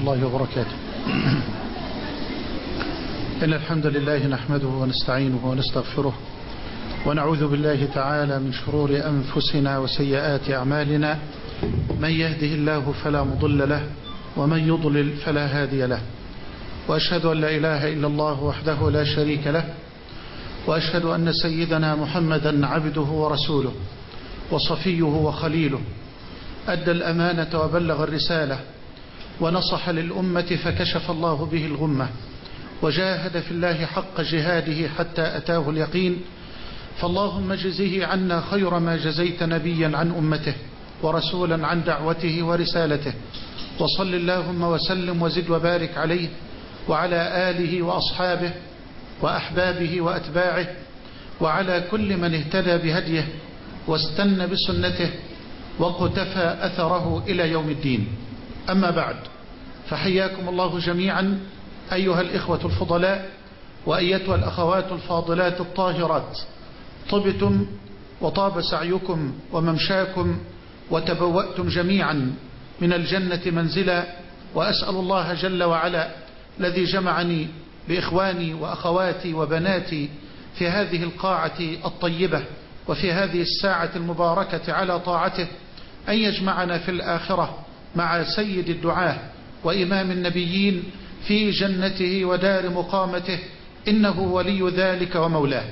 الله وبركاته. إن الحمد لله نحمده ونستعينه ونستغفره ونعوذ بالله تعالى من شرور أنفسنا وسيئات أعمالنا. من يهده الله فلا مضل له ومن يضلل فلا هادي له، وأشهد أن لا إله إلا الله وحده لا شريك له، وأشهد أن سيدنا محمدا عبده ورسوله وصفيه وخليله، أدى الأمانة وبلغ الرسالة ونصح للأمة فكشف الله به الغمة، وجاهد في الله حق جهاده حتى أتاه اليقين. فاللهم اجزه عنا خير ما جزيت نبيا عن أمته ورسولا عن دعوته ورسالته، وصل اللهم وسلم وزد وبارك عليه وعلى آله وأصحابه وأحبابه وأتباعه وعلى كل من اهتدى بهديه واستنى بسنته وقتفى أثره إلى يوم الدين. أما بعد، فحياكم الله جميعا أيها الإخوة الفضلاء وأيتها الأخوات الفاضلات الطاهرات. طبتم وطاب سعيكم وممشاكم وتبوأتم جميعا من الجنة منزلا، وأسأل الله جل وعلا الذي جمعني بإخواني وأخواتي وبناتي في هذه القاعة الطيبة وفي هذه الساعة المباركة على طاعته أن يجمعنا في الآخرة مع سيد الدعاة وإمام النبيين في جنته ودار مقامته، إنه ولي ذلك ومولاه.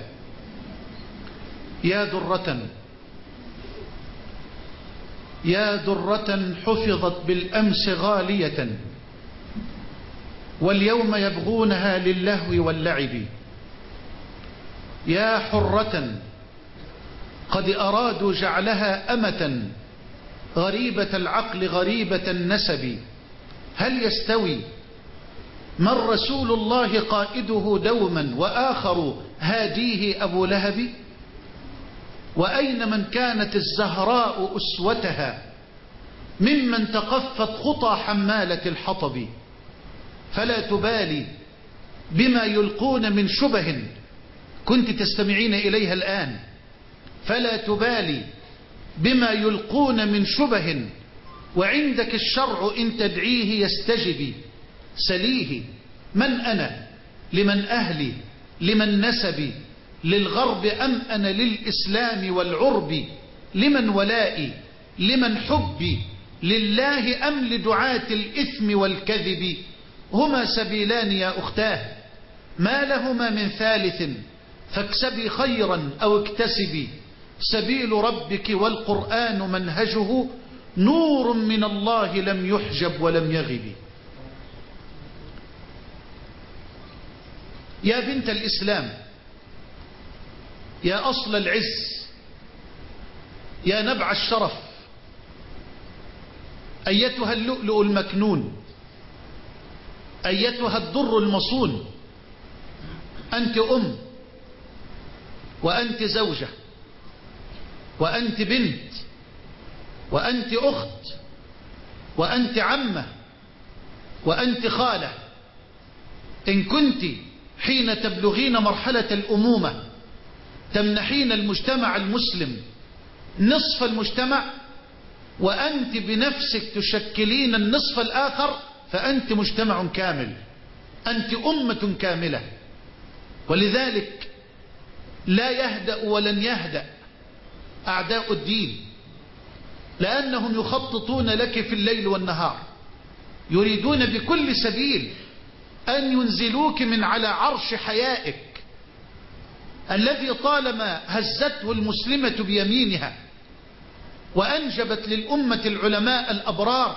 يا درة حفظت بالأمس غالية، واليوم يبغونها للهو واللعب. يا حرة قد أرادوا جعلها أمة، غريبة العقل غريبة النسب. هل يستوي من رسول الله قائده دوما وآخر هاديه أبو لهب؟ وأين من كانت الزهراء أسوتها ممن تقفت خطى حمالة الحطب؟ فلا تبالي بما يلقون من شبه كنت تستمعين إليها الآن، فلا تبالي بما يلقون من شبه وعندك الشرع إن تدعيه يستجب. سليه من أنا لمن أهلي لمن نسبي، للغرب أم أنا للإسلام والعرب؟ لمن ولائي لمن حبي، لله أم لدعاة الإثم والكذب؟ هما سبيلان يا أختاه ما لهما من ثالث، فاكسبي خيرا أو اكتسبي. سبيل ربك والقرآن منهجه، نور من الله لم يحجب ولم يغب. يا بنت الإسلام، يا أصل العز، يا نبع الشرف، أيتها اللؤلؤ المكنون، أيتها الدر المصون. أنت أم، وأنت زوجة، وأنت بنت، وأنت أخت، وأنت عمة، وأنت خالة. إن كنت حين تبلغين مرحلة الأمومة تمنحين المجتمع المسلم نصف المجتمع، وأنت بنفسك تشكلين النصف الآخر، فأنت مجتمع كامل، أنت أمة كاملة. ولذلك لا يهدأ ولن يهدأ أعداء الدين، لأنهم يخططون لك في الليل والنهار، يريدون بكل سبيل أن ينزلوك من على عرش حيائك الذي طالما هزته المسلمة بيمينها وأنجبت للأمة العلماء الأبرار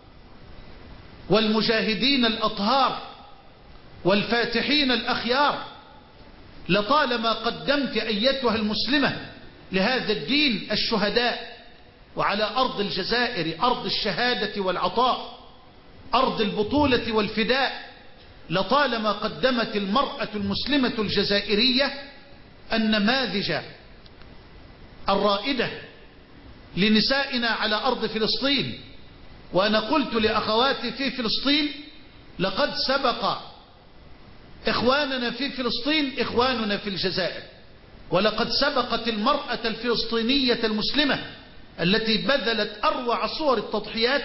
والمجاهدين الأطهار والفاتحين الأخيار. لطالما قدمت أيتها المسلمة لهذا الدين الشهداء، وعلى أرض الجزائر أرض الشهادة والعطاء، أرض البطولة والفداء، لطالما قدمت المرأة المسلمة الجزائرية النماذج الرائدة لنسائنا على أرض فلسطين. وأنا قلت لأخواتي في فلسطين لقد سبق إخواننا في فلسطين إخواننا في الجزائر، ولقد سبقت المرأة الفلسطينية المسلمة التي بذلت أروع صور التضحيات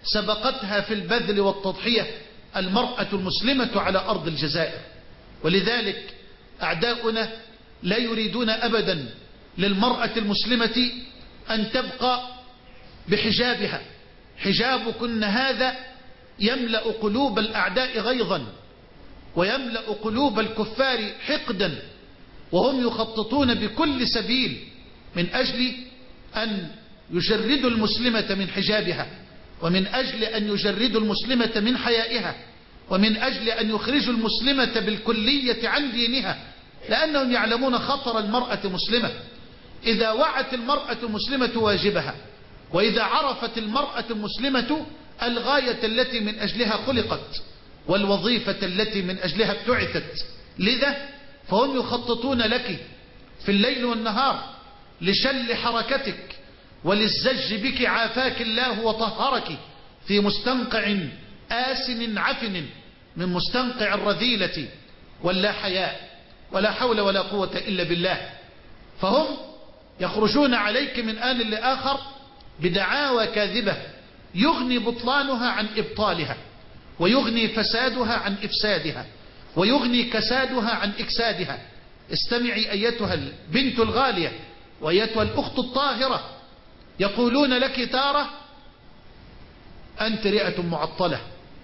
سبقتها في البذل والتضحية المرأة المسلمة على أرض الجزائر. ولذلك أعداؤنا لا يريدون أبدا للمرأة المسلمة أن تبقى بحجابها. حجابكن هذا يملأ قلوب الأعداء غيظا، ويملأ قلوب الكفار حقدا، وهم يخططون بكل سبيل من أجل أن يجردوا المسلمة من حجابها، ومن أجل أن يجردوا المسلمة من حيائها، ومن أجل أن يخرجوا المسلمة بالكلية عن دينها، لأنهم يعلمون خطر المرأة المسلمة. إذا وعت المرأة المسلمة واجبها، وإذا عرفت المرأة المسلمة الغاية التي من أجلها خلقت والوظيفة التي من أجلها ابتعثت، لذا فهم يخططون لك في الليل والنهار لشل حركتك وللزج بك عافاك الله وطهرك في مستنقع آسن عفن من مستنقع الرذيلة واللا حياء ولا حول ولا قوة إلا بالله. فهم يخرجون عليك من آن لآخر بدعاوى كاذبة يغني بطلانها عن إبطالها، ويغني فسادها عن إفسادها، ويغني كسادها عن إكسادها. استمعي أيتها البنت الغالية وأيتها الأخت الطاهرة، يقولون لك تارة أنت رئة معطلة،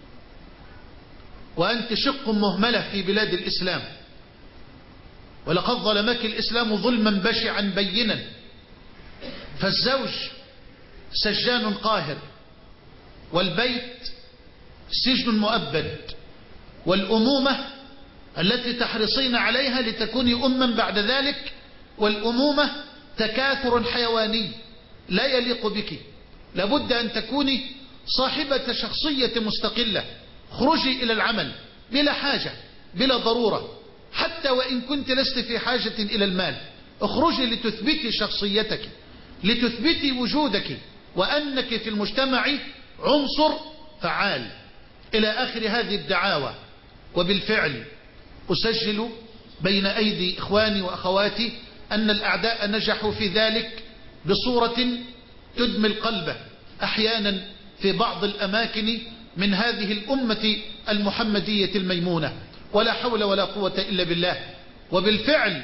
وأنت شق مهملة في بلاد الإسلام، ولقد ظلمك الإسلام ظلما بشعا بينا، فالزوج سجان قاهر، والبيت سجن مؤبد، والأمومة التي تحرصين عليها لتكوني أما بعد ذلك، والأمومة تكاثر حيواني لا يليق بك. لابد أن تكوني صاحبة شخصية مستقلة. خرجي إلى العمل بلا حاجة بلا ضرورة، حتى وإن كنت لست في حاجة إلى المال. اخرجي لتثبتي شخصيتك، لتثبتي وجودك وأنك في المجتمع عنصر فعال، إلى آخر هذه الدعاوى. وبالفعل أسجل بين أيدي إخواني وأخواتي أن الأعداء نجحوا في ذلك بصورة تدمي القلب أحيانا في بعض الأماكن من هذه الأمة المحمدية الميمونة، ولا حول ولا قوة إلا بالله. وبالفعل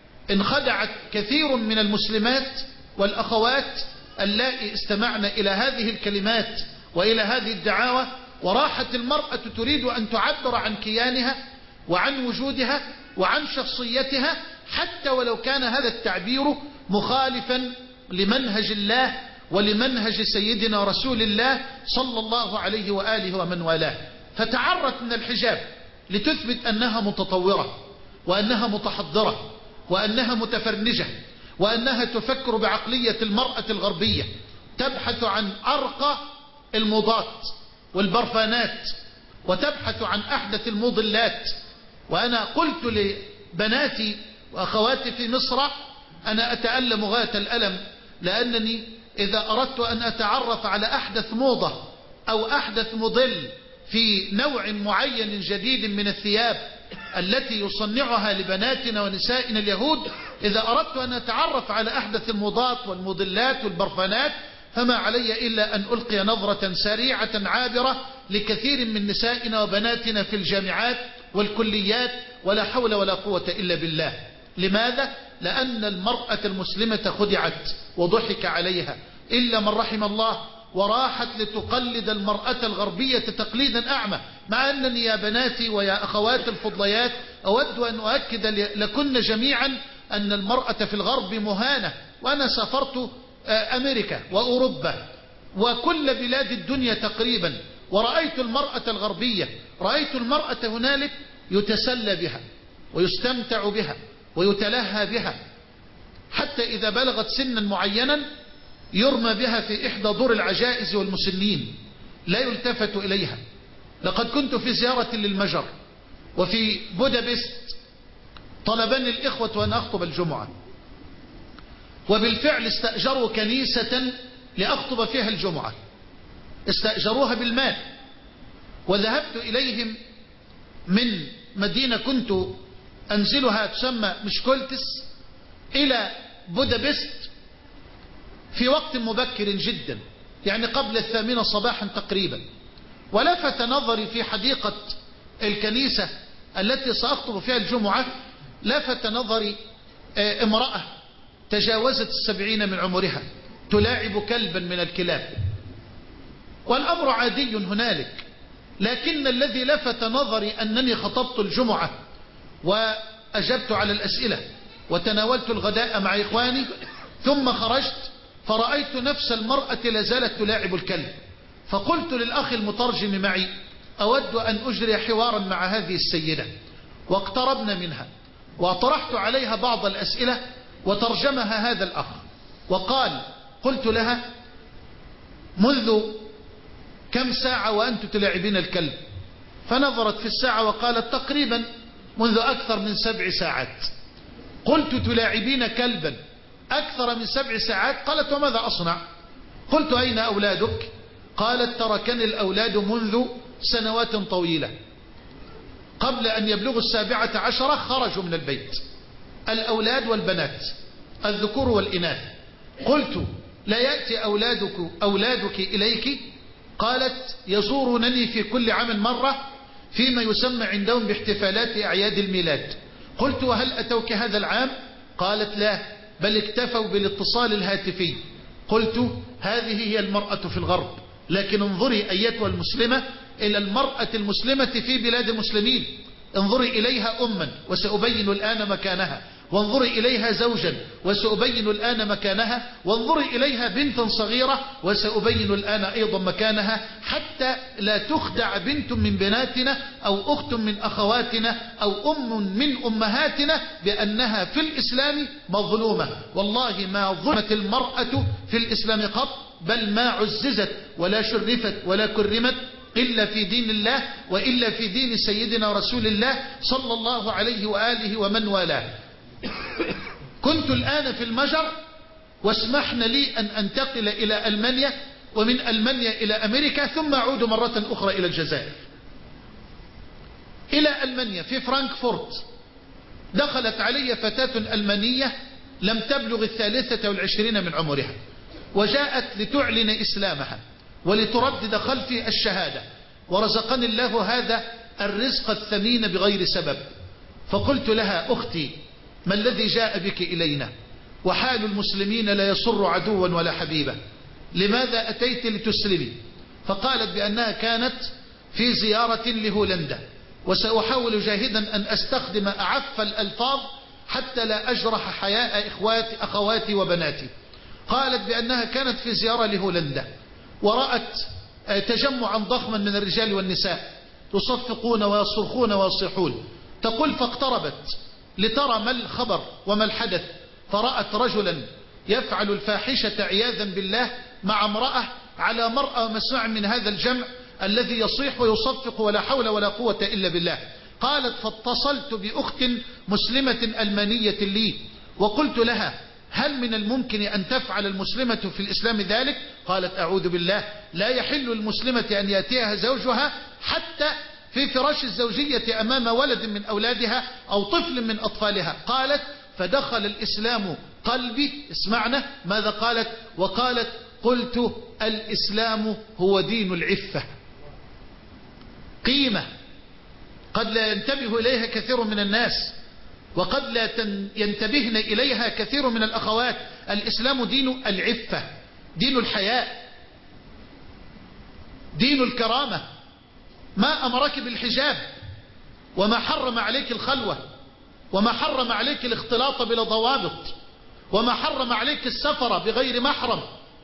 انخدعت كثير من المسلمات والأخوات اللائي استمعن إلى هذه الكلمات وإلى هذه الدعاوى، وراحت المرأة تريد أن تعبر عن كيانها وعن وجودها وعن شخصيتها، حتى ولو كان هذا التعبير مخالفا لمنهج الله ولمنهج سيدنا رسول الله صلى الله عليه وآله ومن والاه. فتعرت من الحجاب لتثبت أنها متطورة، وأنها متحضرة، وأنها متفرنجة، وأنها تفكر بعقلية المرأة الغربية، تبحث عن أرقى الموضات والبرفانات، وتبحث عن أحدث المضلات. وأنا قلت لبناتي وأخواتي في مصر أنا أتألم غاية الألم، لأنني إذا أردت أن أتعرف على أحدث موضة أو أحدث موديل في نوع معين جديد من الثياب التي يصنعها لبناتنا ونسائنا اليهود، إذا أردت أن أتعرف على أحدث الموضات والموديلات والبرفانات، فما علي إلا أن ألقي نظرة سريعة عابرة لكثير من نسائنا وبناتنا في الجامعات والكليات، ولا حول ولا قوة إلا بالله. لماذا؟ لأن المرأة المسلمة خدعت وضحك عليها إلا من رحم الله، وراحت لتقلد المرأة الغربية تقليدا أعمى. مع أنني يا بناتي ويا أخوات الفضليات أود أن أؤكد لكن جميعا أن المرأة في الغرب مهانة. وأنا سافرت أمريكا وأوروبا وكل بلاد الدنيا تقريبا، ورأيت المرأة الغربية، رأيت المرأة هنالك يتسلى بها ويستمتع بها ويتلهى بها، حتى إذا بلغت سنا معينا يرمى بها في إحدى دور العجائز والمسنين، لا يلتفت إليها. لقد كنت في زيارة للمجر وفي بودابست، طلبني الإخوة أن أخطب الجمعة، وبالفعل استأجروا كنيسة لأخطب فيها الجمعة، استأجروها بالمال. وذهبت إليهم من مدينة كنت أنزلها تسمى مشكولتس إلى بودابست في وقت مبكر جدا، يعني قبل 8 صباحا تقريبا، ولفت نظري في حديقة الكنيسة التي سأخطب فيها الجمعة، لفت نظري امرأة تجاوزت 70 من عمرها تلاعب كلبا من الكلاب، والأمر عادي هنالك. لكن الذي لفت نظري أنني خطبت الجمعة وأجبت على الأسئلة وتناولت الغداء مع إخواني، ثم خرجت فرأيت نفس المرأة لازالت تلاعب الكلب، فقلت للأخ المترجم معي: أود أن أجري حوارا مع هذه السيدة. واقتربنا منها وطرحت عليها بعض الأسئلة وترجمها هذا الأخ وقال: قلت لها: منذ كم ساعة وأنت تلاعبين الكلب؟ فنظرت في الساعة وقالت: تقريبا منذ أكثر من 7 ساعات. قلت: تلاعبين كلبا أكثر من 7 ساعات؟ قالت: وماذا أصنع؟ قلت: أين أولادك؟ قالت: تركني الأولاد منذ سنوات طويلة، قبل أن يبلغوا 17 خرجوا من البيت، الأولاد والبنات، الذكور والإناث. قلت: لا يأتي أولادك إليك؟ قالت: يزورونني في كل عام مرة فيما يسمى عندهم باحتفالات أعياد الميلاد. قلت: وهل أتوك هذا العام؟ قالت: لا، بل اكتفوا بالاتصال الهاتفي. قلت: هذه هي المرأة في الغرب، لكن انظري أيتها المسلمة إلى المرأة المسلمة في بلاد المسلمين، انظري إليها أما وسأبين الآن مكانها، وانظري إليها زوجا وسأبين الآن مكانها، وانظري إليها بنتا صغيرة وسأبين الآن أيضا مكانها، حتى لا تخدع بنت من بناتنا أو أخت من أخواتنا أو أم من أمهاتنا بأنها في الإسلام مظلومة. والله ما ظلمت المرأة في الإسلام قط، بل ما عززت ولا شرفت ولا كرمت إلا في دين الله، وإلا في دين سيدنا رسول الله صلى الله عليه وآله ومن والاه. كنت الآن في المجر، واسمحنا لي أن أنتقل إلى ألمانيا، ومن ألمانيا إلى أمريكا، ثم أعود مرة أخرى إلى الجزائر. إلى ألمانيا في فرانكفورت دخلت علي فتاة ألمانية لم تبلغ 23 من عمرها، وجاءت لتعلن إسلامها ولتردد خلفي الشهادة، ورزقني الله هذا الرزق الثمين بغير سبب. فقلت لها: أختي، ما الذي جاء بك إلينا؟ وحال المسلمين لا يسر عدوا ولا حبيبا، لماذا أتيت لتسلمي؟ فقالت بأنها كانت في زيارة لهولندا، وسأحاول جاهدا أن أستخدم أعف الألفاظ حتى لا أجرح حياء أخواتي وبناتي. قالت بأنها كانت في زيارة لهولندا ورأت تجمعا ضخما من الرجال والنساء يصفقون ويصرخون ويصيحون. تقول: فاقتربت لترى ما الخبر وما الحدث، فرأت رجلا يفعل الفاحشة عياذا بالله مع امرأة على مرأى ومسمع من هذا الجمع الذي يصيح ويصفق ولا حول ولا قوة إلا بالله. قالت: فاتصلت بأخت مسلمة ألمانية لي وقلت لها: هل من الممكن أن تفعل المسلمة في الإسلام ذلك؟ قالت: أعوذ بالله، لا يحل المسلمة أن يأتيها زوجها حتى في فراش الزوجية أمام ولد من أولادها أو طفل من أطفالها. قالت: فدخل الإسلام قلبي. اسمعنا ماذا قالت؟ وقالت: قلت: الإسلام هو دين العفة. قيمة قد لا ينتبه إليها كثير من الناس، وقد لا ينتبهن إليها كثير من الأخوات. الإسلام دين العفة، دين الحياء، دين الكرامة. ما أمرك بالحجاب، وما حرم عليك الخلوة، وما حرم عليك الاختلاط بلا ضوابط، وما حرم عليك السفر بغير محرم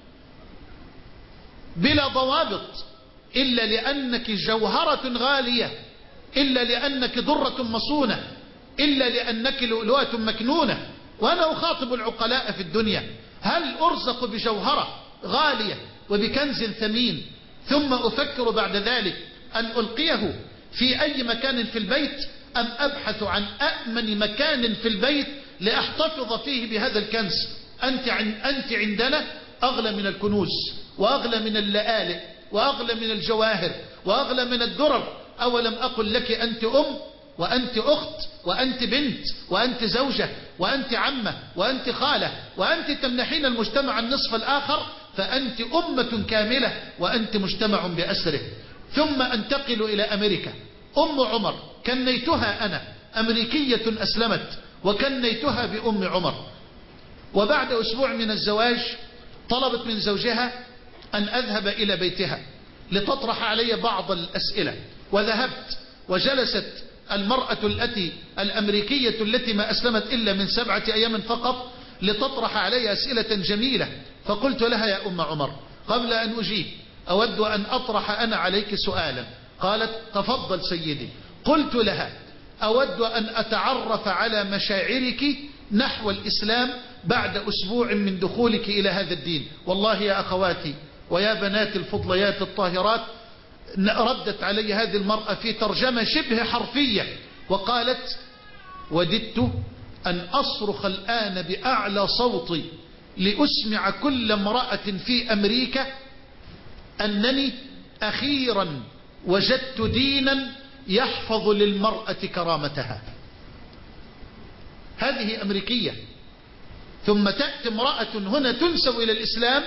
بلا ضوابط، إلا لأنك جوهرة غالية، إلا لأنك درة مصونة، إلا لأنك لؤلؤة مكنونة. وأنا أخاطب العقلاء في الدنيا: هل أرزق بجوهرة غالية وبكنز ثمين ثم أفكر بعد ذلك أن ألقيه في أي مكان في البيت، أم أبحث عن أأمن مكان في البيت لأحتفظ فيه بهذا الكنز؟ أنت عندنا أغلى من الكنوز، وأغلى من اللآلئ، وأغلى من الجواهر، وأغلى من الدرر. أولم أقل لك أنت أم، وأنت أخت، وأنت بنت، وأنت زوجة، وأنت عمة، وأنت خالة، وأنت تمنحين المجتمع النصف الآخر فأنت أمة كاملة وأنت مجتمع بأسره. ثم أنتقل إلى أمريكا. أم عمر كنيتها أنا، أمريكية أسلمت وكنيتها بأم عمر. وبعد أسبوع من الزواج طلبت من زوجها أن أذهب إلى بيتها لتطرح علي بعض الأسئلة، وذهبت وجلست المرأة الأمريكية التي ما أسلمت إلا من 7 أيام فقط لتطرح علي أسئلة جميلة. فقلت لها: يا أم عمر، قبل أن أجيب أود أن أطرح أنا عليك سؤالا. قالت: تفضل سيدي. قلت لها: أود أن أتعرف على مشاعرك نحو الإسلام بعد أسبوع من دخولك إلى هذا الدين. والله يا أخواتي ويا بنات الفضليات الطاهرات، ردت علي هذه المرأة في ترجمة شبه حرفية وقالت: وددت أن أصرخ الآن بأعلى صوتي لأسمع كل امرأة في أمريكا أنني أخيرا وجدت دينا يحفظ للمرأة كرامتها. هذه أمريكية، ثم تأتي امرأة هنا تنسب إلى الإسلام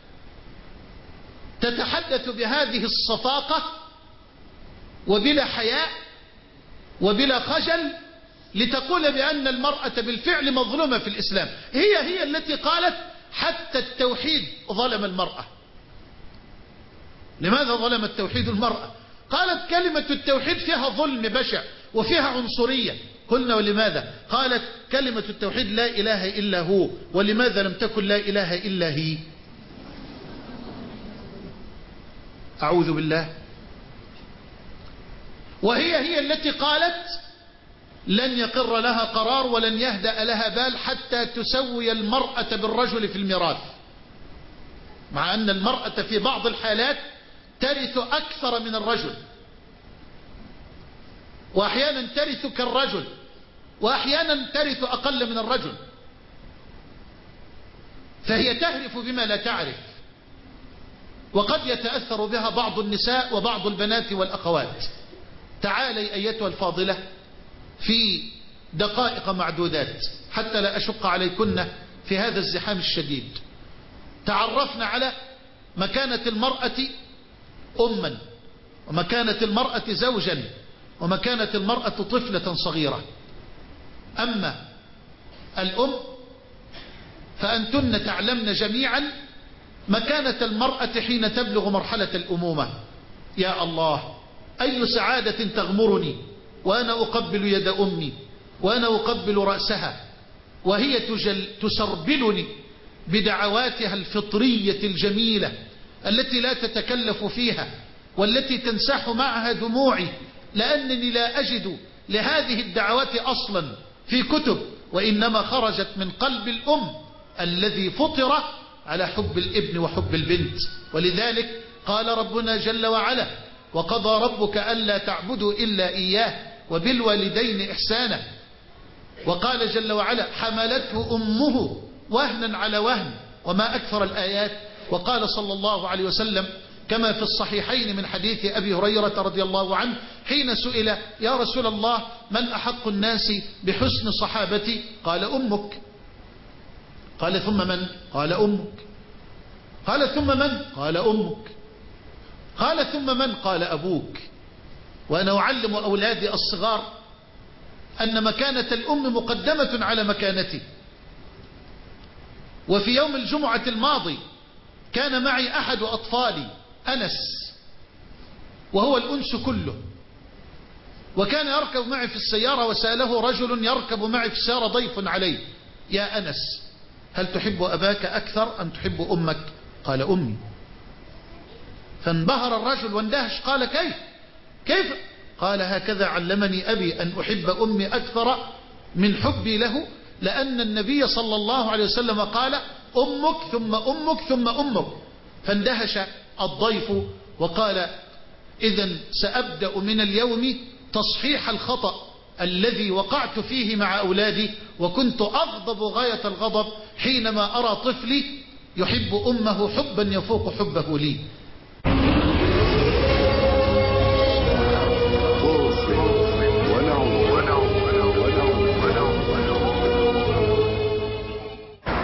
تتحدث بهذه الصفاقة وبلا حياء وبلا خجل لتقول بأن المرأة بالفعل مظلومة في الإسلام. هي التي قالت حتى التوحيد ظلم المرأة. لماذا ظلم التوحيد المرأة؟ قالت: كلمة التوحيد فيها ظلم بشع وفيها عنصرية. قلنا: ولماذا؟ قالت: كلمة التوحيد لا إله إلا هو، ولماذا لم تكن لا إله إلا هي؟ أعوذ بالله. وهي التي قالت: لن يقر لها قرار ولن يهدأ لها بال حتى تسوي المرأة بالرجل في الميراث، مع أن المرأة في بعض الحالات ترث أكثر من الرجل، وأحيانا ترث كالرجل، وأحيانا ترث أقل من الرجل، فهي تهرف بما لا تعرف. وقد يتأثر بها بعض النساء وبعض البنات والأخوات. تعالي أيتها الفاضلة في دقائق معدودات حتى لا أشق عليكن في هذا الزحام الشديد. تعرفنا على مكانة المرأة أما، ومكانة المرأة زوجا، ومكانة المرأة طفلة صغيرة. أما الأم فأنتن تعلمن جميعا مكانة المرأة حين تبلغ مرحلة الأمومة. يا الله، أي سعادة تغمرني وأنا أقبل يد أمي وأنا أقبل رأسها وهي تسربلني بدعواتها الفطرية الجميلة التي لا تتكلف فيها والتي تنسح معها دموعي، لأنني لا أجد لهذه الدعوات أصلا في كتب، وإنما خرجت من قلب الأم الذي فطر على حب الابن وحب البنت. ولذلك قال ربنا جل وعلا: وقضى ربك ألا تعبدوا إلا إياه وبالوالدين إحسانا. وقال جل وعلا: حملته أمه وهنا على وهن، وما أكثر الآيات. وقال صلى الله عليه وسلم كما في الصحيحين من حديث أبي هريرة رضي الله عنه حين سئل: يا رسول الله، من أحق الناس بحسن صحابتي؟ قال: أمك. قال: ثم من؟ قال: أمك. قال: ثم من؟ قال: أمك. قال: ثم من؟ قال: أبوك. وأنا أعلم أولادي الصغار أن مكانة الأم مقدمة على مكانتي. وفي يوم الجمعة الماضي كان معي أحد أطفالي أنس، وهو الأنس كله، وكان يركب معي في السيارة، وسأله رجل يركب معي في السيارة ضيف عليه: يا أنس، هل تحب أباك أكثر أم تحب أمك؟ قال: أمي. فانبهر الرجل واندهش، قال: كيف؟ قال: هكذا علمني أبي أن أحب أمي أكثر من حبي له، لأن النبي صلى الله عليه وسلم قال: أمك ثم أمك ثم أمك. فاندهش الضيف وقال: إذن سأبدأ من اليوم تصحيح الخطأ الذي وقعت فيه مع أولادي، وكنت أغضب غاية الغضب حينما أرى طفلي يحب أمه حبا يفوق حبه لي. أوسكار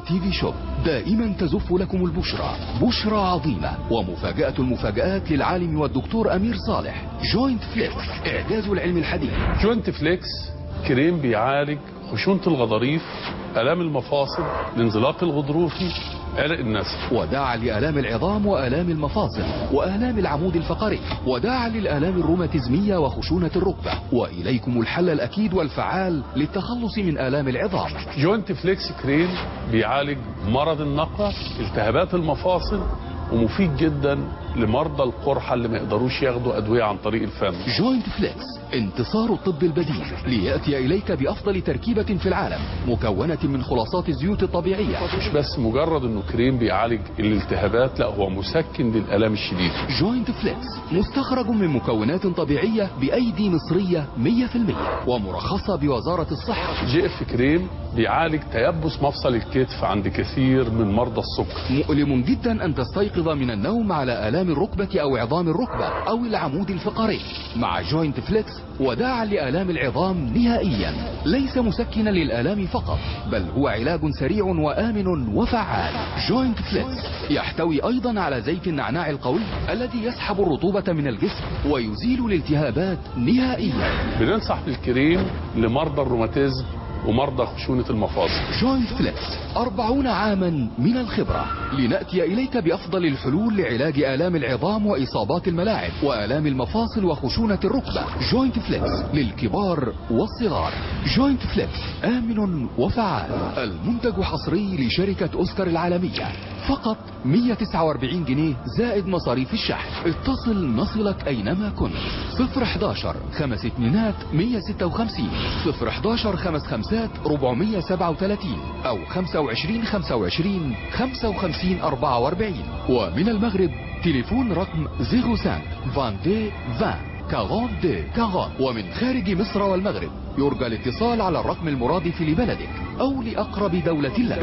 تي في شوب دائما تزف لكم البشرى، بشرى عظيمة ومفاجأة المفاجآت للعالم والدكتور أمير صالح. جوينت فليكس، إعجاز العلم الحديث. جوينت فليكس كريم بيعالج خشونة الغضاريف، آلام المفاصل، الانزلاق الغضروفي، عرق النسل. وداعا لآلام العظام وآلام المفاصل وآلام العمود الفقري، وداعا للآلام الروماتيزمية وخشونة الركبة. وإليكم الحل الأكيد والفعال للتخلص من آلام العظام. جوينت فليكس كريم بيعالج مرض النقع، التهابات المفاصل، ومفيد جدا لمرضى القرحة اللي ما يقدروش ياخدوا أدوية عن طريق الفم. جوينت فليكس، انتصار الطب البديل ليأتي إليك بأفضل تركيبة في العالم، مكونة من خلاصات الزيوت الطبيعية. مش بس مجرد انه كريم بيعالج الالتهابات، لا هو مسكن للآلام الشديدة. جوينت فليكس مستخرج من مكونات طبيعية بأيدي مصرية 100% ومرخصة بوزارة الصحة. جي اف كريم بيعالج تيبس مفصل الكتف عند كثير من مرضى السكر. مؤلم جدا أن تستيقظ من النوم على آلام الركبة أو عظام الركبة أو العمود الفقري. مع جوينت فليكس وداعا لآلام العظام نهائيا، ليس مسكنا للآلام فقط، بل هو علاج سريع وآمن وفعال. جوينت فليكس يحتوي أيضا على زيت النعناع القوي الذي يسحب الرطوبة من الجسم ويزيل الالتهابات نهائيا. بننصح بالكريم لمرضى الروماتيزم ومرضى خشونة المفاصل. جوينت فليكس 40 عاما من الخبرة، لنأتي إليك بأفضل الحلول لعلاج آلام العظام وإصابات الملاعب وآلام المفاصل وخشونة الركبة. جوينت فليكس للكبار والصغار. جوينت فليكس آمن وفعال. المنتج حصري لشركة أوسكار العالمية، فقط 149 جنيه زائد مصاريف الشحن. اتصل نصلك أينما كنت. 011 5 2 156 011 5 5 437 أو 25 25 55 44. ومن المغرب تليفون رقم 05 22 20 42 40. ومن خارج مصر والمغرب يرجى الاتصال على الرقم المرادف لبلدك أو لأقرب دولة لك.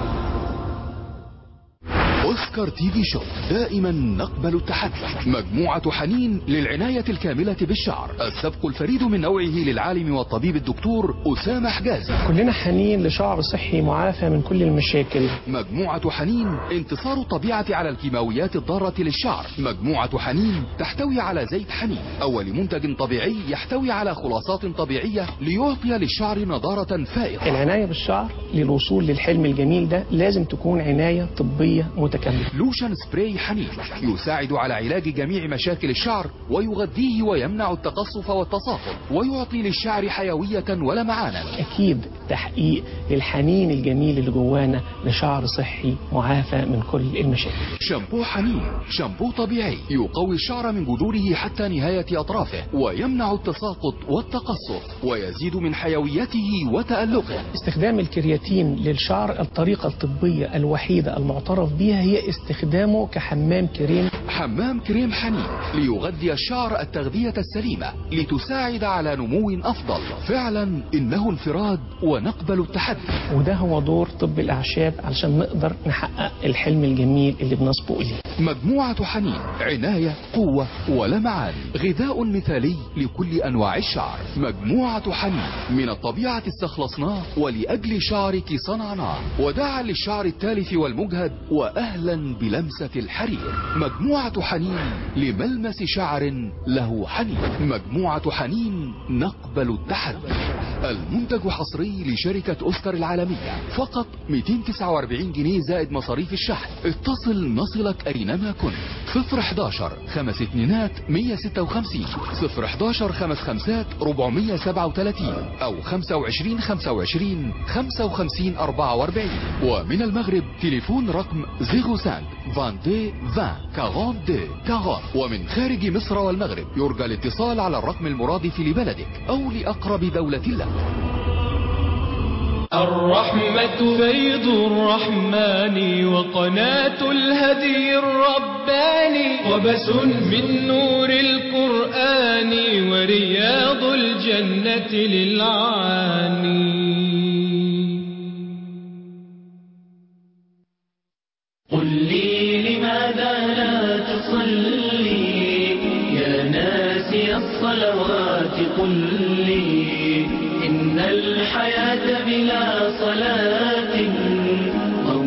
أوسكار تي في شوب دائما نقبل التحدي. مجموعة حنين للعناية الكاملة بالشعر، السبق الفريد من نوعه للعالم والطبيب الدكتور أسامة حجازي. كلنا حنين لشعر صحي معافى من كل المشاكل. مجموعة حنين انتصار الطبيعة على الكيماويات الضارة للشعر. مجموعة حنين تحتوي على زيت حنين، أول منتج طبيعي يحتوي على خلاصات طبيعية ليعطي للشعر نضارة فائقة. العناية بالشعر للوصول للحلم الجميل ده لازم تكون عناية طبية متكاملة. لوشن سبراي حنين يساعد على علاج جميع مشاكل الشعر ويغذيه ويمنع التقصف والتصاقل ويعطي للشعر حيوية ولمعانا. أكيد تحقيق للحنين الجميل اللي جوانا لشعر صحي معافى من كل المشاكل. شامبو حنين، شامبو طبيعي يقوي الشعر من جذوره حتى نهاية أطرافه ويمنع التساقط والتقصف ويزيد من حيويته وتألقه. استخدام الكرياتين للشعر الطريقة الطبية الوحيدة المعترف بها هي استخدامه كحمام كريم. حمام كريم حنين ليغذي الشعر التغذية السليمة لتساعد على نمو أفضل. فعلا إنه انفراد ونقبل التحدي. وده هو دور طب الأعشاب علشان نقدر نحقق الحلم الجميل اللي بنسبق إليه. مجموعة حنين عناية قوة ولمعان، غذاء مثالي لكل أنواع الشعر. مجموعة حنين من الطبيعة استخلصناه ولأجل شعرك صنعناه، وداعا للشعر التالف والمجهد وأهلا بلمسة الحرير. مجموعة حنين لملمس شعر له حنين. مجموعة حنين نقبل التحدي. المنتج حصري لشركة أوسكار العالمية، فقط 249 جنيه زائد مصاريف الشحن. اتصل نصلك أينما كنت. 011 5 2 156 011 5 5 437 أو 25 25 55 44. ومن المغرب تليفون رقم 05 22 20 42 40. ومن خارج مصر والمغرب يرجى الاتصال على الرقم المرادف لبلدك أو لأقرب دولة لك. الرحمة فيض الرحمن وقناة الهدي الرباني وبس من نور القرآن ورياض الجنة للعاني. قل لي لماذا لا تصلي يا ناسي الصلوات؟ قل لي إن الحياة بلا صلاة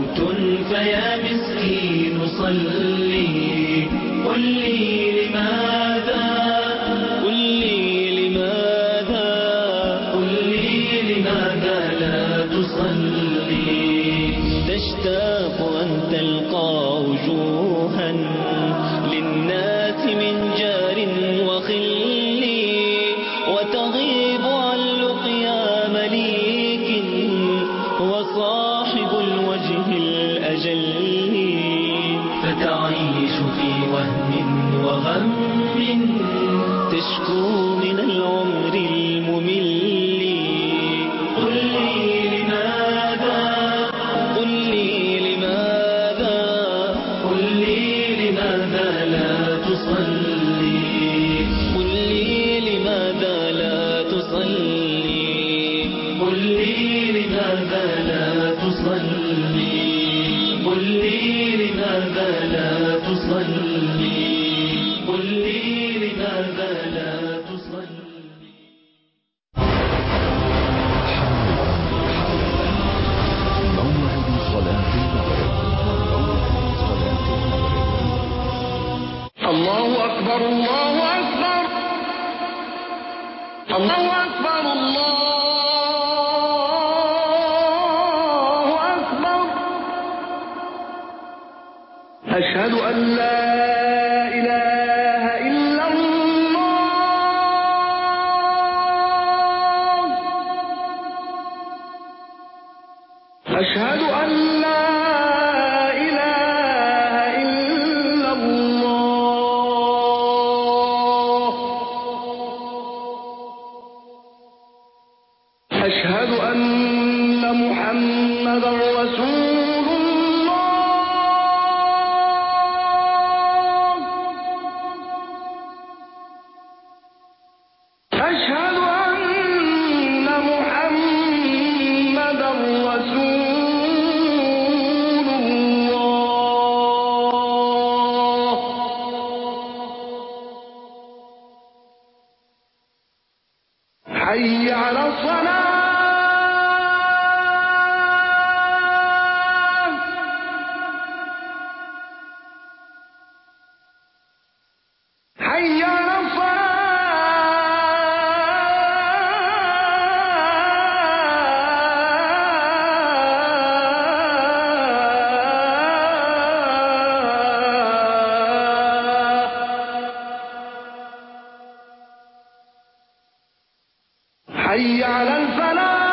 تصلي تشتاق أن تلقى وجوها للناس من جار وخل وتغيب عن لقيا مليك وصاحب الوجه الأجل فتعيش في وهم وغم تشكو من العمر الممل قل لي لماذا قل لي لماذا قل لي لماذا لا تصلي قل لي لماذا لا تصلي قل لي لماذا لا تصلي قل لي لماذا لا تصلي قل لي لماذا لا تصلي موعد صلاة المغرب الله أكبر الله أكبر الله أكبر الله أكبر أشهد أن لا إله إلا الله أشهد أن لا إله إلا الله أشهد أن محمدا رسول الله أشهد أن محمدا رسول الله حي على الصلاة حي على حي على الفلاح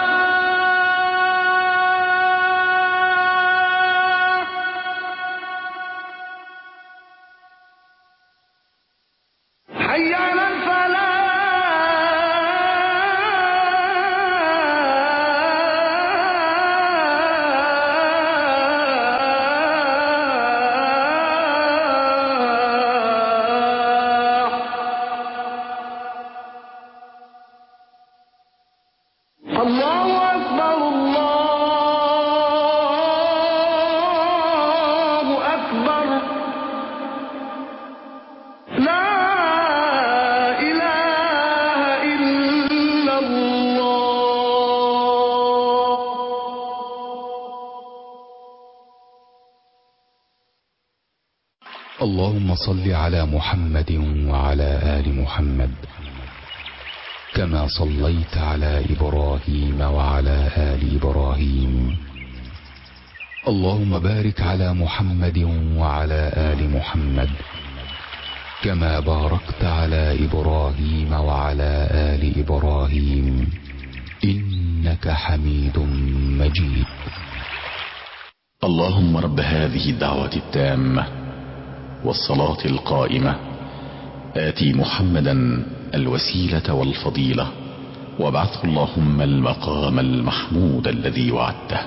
حي على الله أكبر الله أكبر لا إله إلا الله اللهم صل على محمد وعلى آل محمد كما صليت على إبراهيم وعلى آل إبراهيم اللهم بارك على محمد وعلى آل محمد كما باركت على إبراهيم وعلى آل إبراهيم إنك حميد مجيد. اللهم رب هذه الدعوة التامة والصلاة القائمة آتي محمدا الوسيلة والفضيلة وابعثه اللهم المقام المحمود الذي وعدته.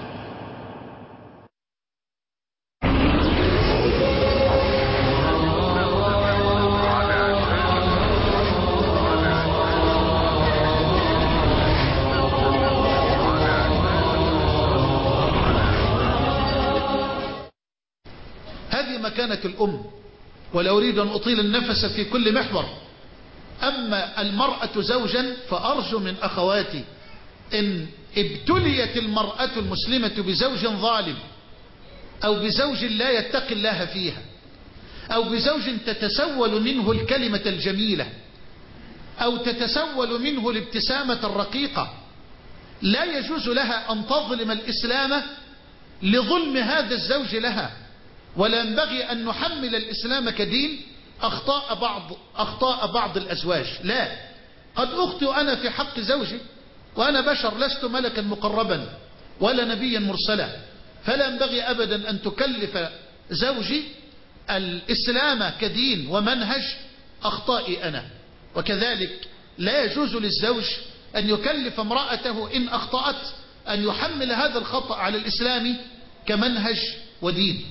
هذه مكانة الأم، ولا أريد أن أطيل النفس في كل محور. أما المرأة زوجا فأرجو من أخواتي إن ابتليت المرأة المسلمة بزوج ظالم أو بزوج لا يتقي الله فيها أو بزوج تتسول منه الكلمة الجميلة أو تتسول منه الابتسامة الرقيقة، لا يجوز لها أن تظلم الإسلام لظلم هذا الزوج لها، ولا ينبغي أن نحمل الإسلام كدين أخطاء بعض الأزواج. لا، قد أخطئ أنا في حق زوجي، وأنا بشر لست ملكا مقربا ولا نبيا مرسلا، فلا ينبغي أبدا أن تكلف زوجي الإسلام كدين ومنهج أخطائي أنا. وكذلك لا يجوز للزوج أن يكلف امرأته إن أخطأت أن يحمل هذا الخطأ على الإسلام كمنهج ودين.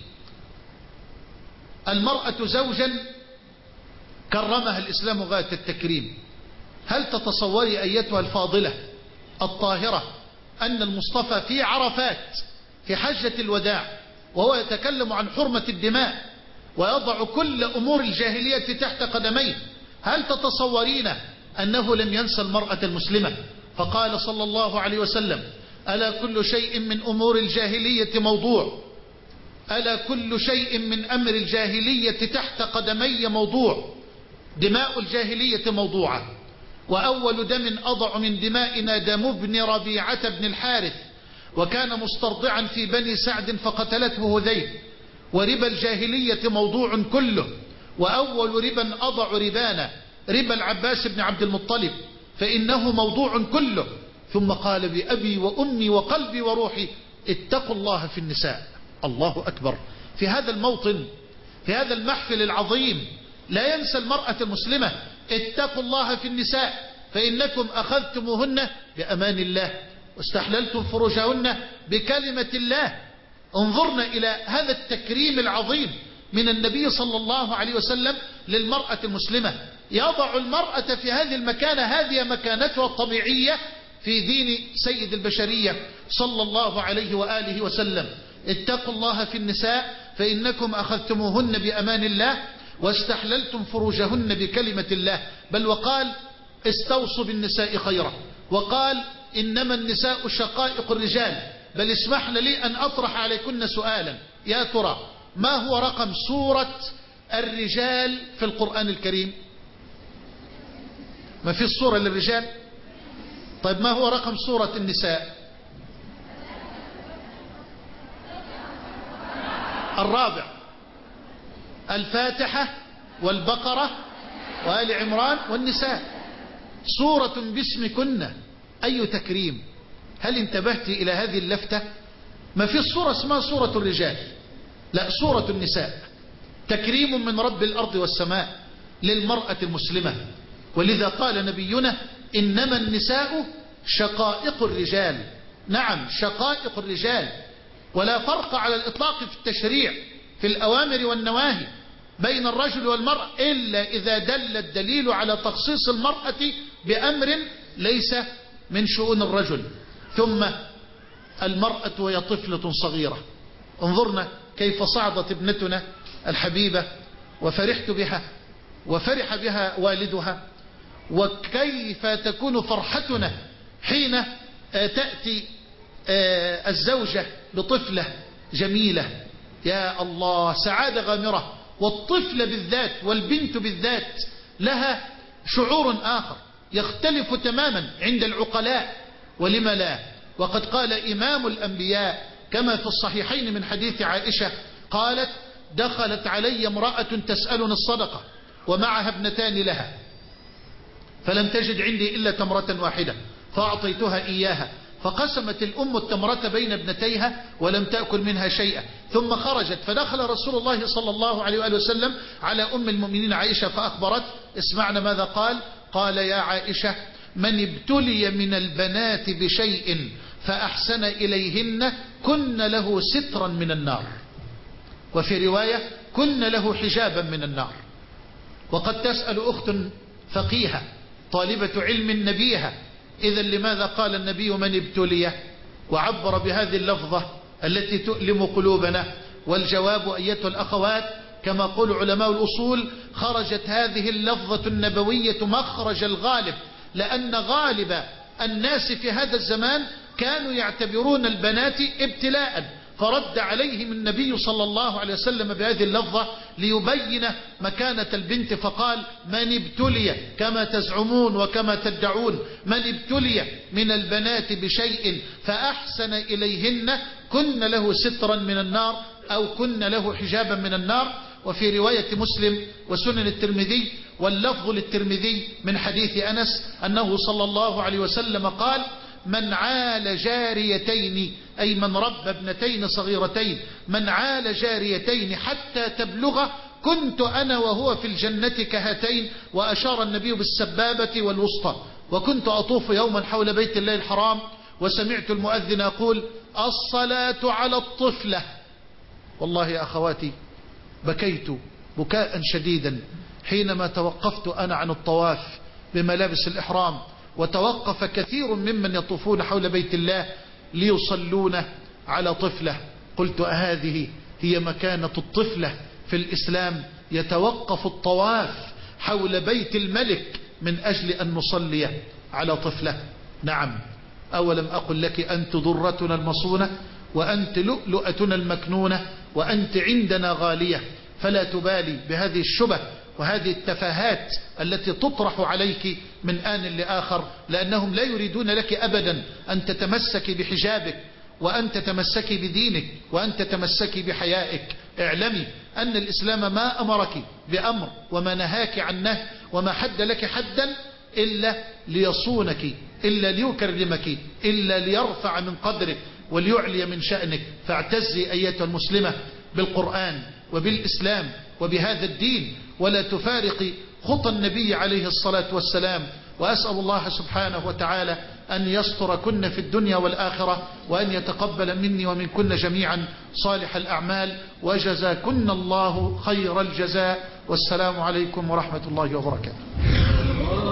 المرأة زوجا كرمها الإسلام غاية التكريم. هل تتصوري أيتها الفاضلة الطاهرة أن المصطفى في عرفات في حجة الوداع وهو يتكلم عن حرمة الدماء ويضع كل أمور الجاهلية تحت قدميه، هل تتصورين أنه لم ينسى المرأة المسلمة؟ فقال صلى الله عليه وسلم: ألا كل شيء من أمور الجاهلية موضوع، ألا كل شيء من أمر الجاهلية تحت قدمي موضوع، دماء الجاهلية موضوعة، وأول دم أضع من دمائنا دم ابن ربيعة بن الحارث، وكان مسترضعا في بني سعد فقتلته هذيل، وربا الجاهلية موضوع كله، وأول ربا أضع ربانا ربا العباس بن عبد المطلب فإنه موضوع كله. ثم قال: بأبي وأمي وقلبي وروحي اتقوا الله في النساء. الله أكبر. في هذا الموطن، في هذا المحفل العظيم، لا ينسى المرأة المسلمة: اتقوا الله في النساء فإنكم أخذتموهن بأمان الله واستحللتم فروجهن بكلمة الله. انظرنا إلى هذا التكريم العظيم من النبي صلى الله عليه وسلم للمرأة المسلمة، يضع المرأة في هذه المكانة، هذه مكانتها الطبيعية في دين سيد البشرية صلى الله عليه وآله وسلم. اتقوا الله في النساء فإنكم أخذتموهن بأمان الله واستحللتم فروجهن بكلمة الله. بل وقال: استوصوا بالنساء خيرا، وقال: إنما النساء شقائق الرجال. بل اسمحنا لي أن أطرح عليكن سؤالا: يا ترى ما هو رقم سورة الرجال في القرآن الكريم؟ ما في الصورة للرجال؟ طيب ما هو رقم سورة النساء؟ الرابع. الفاتحة والبقرة وآل عمران والنساء. سورة باسمكن. أي تكريم! هل انتبهت إلى هذه اللفتة؟ ما في الصورة اسمها سورة الرجال، لا، سورة النساء. تكريم من رب الأرض والسماء للمرأة المسلمة. ولذا قال نبينا: إنما النساء شقائق الرجال. نعم، شقائق الرجال، ولا فرق على الإطلاق في التشريع في الأوامر والنواهي بين الرجل والمرأة إلا إذا دل الدليل على تخصيص المرأة بأمر ليس من شؤون الرجل. ثم المرأة وهي طفلة صغيرة، انظرنا كيف صعدت ابنتنا الحبيبة وفرحت بها وفرح بها والدها، وكيف تكون فرحتنا حين تأتي الزوجة بطفلة جميلة. يا الله، سعادة غامرة. والطفلة بالذات والبنت بالذات لها شعور آخر يختلف تماما عند العقلاء. ولما لا؟ وقد قال إمام الأنبياء كما في الصحيحين من حديث عائشة قالت: دخلت علي امرأة تسألني الصدقة ومعها ابنتان لها، فلم تجد عندي إلا تمرة واحدة فأعطيتها إياها، فقسمت الأم التمرة بين ابنتيها ولم تأكل منها شيئا، ثم خرجت فدخل رسول الله صلى الله عليه وآله وسلم على أم المؤمنين عائشة فأخبرت. اسمعنا ماذا قال: قال: يا عائشة، من ابتلي من البنات بشيء فأحسن إليهن كن له سترا من النار، وفي رواية كن له حجابا من النار. وقد تسأل أخت فقيهة طالبة علم نبيها: إذا لماذا قال النبي من ابتلي وعبر بهذه اللفظة التي تؤلم قلوبنا؟ والجواب أيتها الأخوات كما قول علماء الأصول: خرجت هذه اللفظة النبوية مخرج الغالب، لأن غالب الناس في هذا الزمان كانوا يعتبرون البنات ابتلاء، فرد عليهم النبي صلى الله عليه وسلم بهذه اللفظة ليبين مكانة البنت، فقال: من ابتلي كما تزعمون وكما تدعون، من ابتلي من البنات بشيء فأحسن إليهن كن له سترا من النار أو كن له حجابا من النار. وفي رواية مسلم وسنن الترمذي واللفظ للترمذي من حديث أنس أنه صلى الله عليه وسلم قال: من عال جاريتين، أي من رب ابنتين صغيرتين، من عال جاريتين حتى تبلغ كنت أنا وهو في الجنة كهاتين. وأشار النبي بالسبابة والوسطى. وكنت أطوف يوما حول بيت الله الحرام وسمعت المؤذن يقول: الصلاة على الطفلة. والله يا أخواتي بكيت بكاء شديدا حينما توقفت أنا عن الطواف بملابس الإحرام، وتوقف كثير ممن يطوفون حول بيت الله ليصلون على طفلة. قلت: أهذه هي مكانة الطفلة في الإسلام؟ يتوقف الطواف حول بيت الملك من أجل أن نصلي على طفلة؟ نعم. أولم أقل لك أنت ضرتنا المصونة وأنت لؤلؤتنا المكنونة وأنت عندنا غالية؟ فلا تبالي بهذه الشبه وهذه التفاهات التي تطرح عليك من آن لآخر، لأنهم لا يريدون لك أبدا أن تتمسكي بحجابك وأن تتمسكي بدينك وأن تتمسكي بحيائك. اعلمي أن الإسلام ما أمرك بأمر وما نهاك عن نهي وما حد لك حدا إلا ليصونك، إلا ليكرمك، إلا ليرفع من قدرك وليعلي من شأنك. فاعتزي أيتها المسلمة بالقرآن وبالإسلام وبهذا الدين، ولا تفارقي خطى النبي عليه الصلاة والسلام. وأسأل الله سبحانه وتعالى أن يستركن في الدنيا والآخرة، وأن يتقبل مني ومنكن جميعا صالح الأعمال، وجزاكن الله خير الجزاء. والسلام عليكم ورحمة الله وبركاته.